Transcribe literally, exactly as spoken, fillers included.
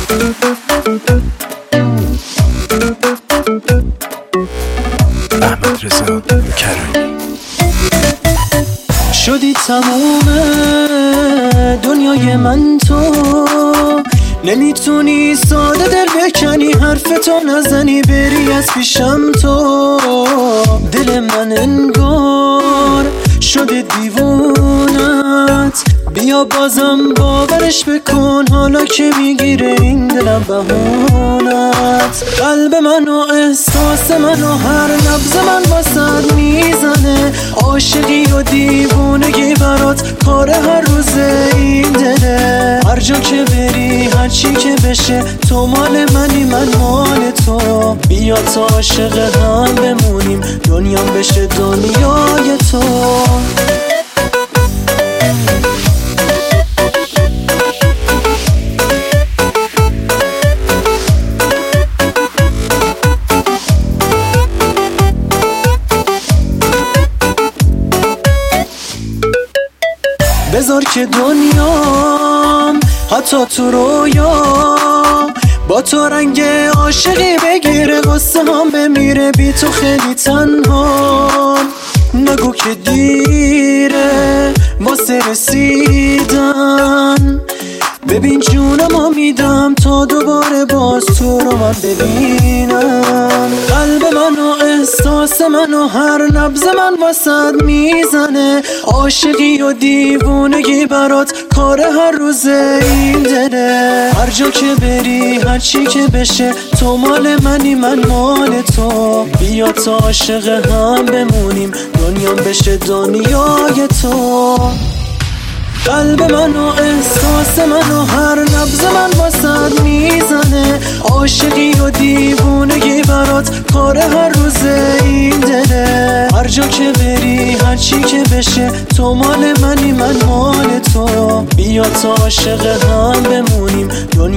احمد رضا کرانی. شدی تموم دنیای من تو، نمیتونی ساده دل بکنی، حرفتو نزنی بری از پیشم تو. دل من انگار شده دیوونت، بیا بازم باورش بکن، حالا که میگیره این دلم بهونت. قلب من و احساس من و هر نبض من واسد میزنه، عاشقی و دیوونگی برات کار هر روز این دله. هر جا که بری هر چی که بشه تو مال منی من مال تو، بیا تا عاشق هم بمونیم دنیام بشه دنیای تو. بذار که دنیام حتی تو رویا با تو رنگ عاشقی بگیره، قصه هم بمیره بی تو خیلی تنها. نگو که دیره واسه رسیدن، ببین جونم رو میدم تا دوباره باز تو رو من ببینم. قلب من و احساس من و هر نبض من واسد میزنه، عاشقی و دیوونگی برات کار هر روز این دله. هر جا که بری هر چی که بشه تو مال منی من مال تو، بیا تا عاشق هم بمونیم دنیام بشه دنیای تو. قلب من و احساس من و هر نبض من واسد میزنه، عاشقی و دیوونگی برات کار هر روز این دله. هر جا که بری هر چی که بشه تو مال منی من مال تو، بیا تا عاشق هم بمونیم.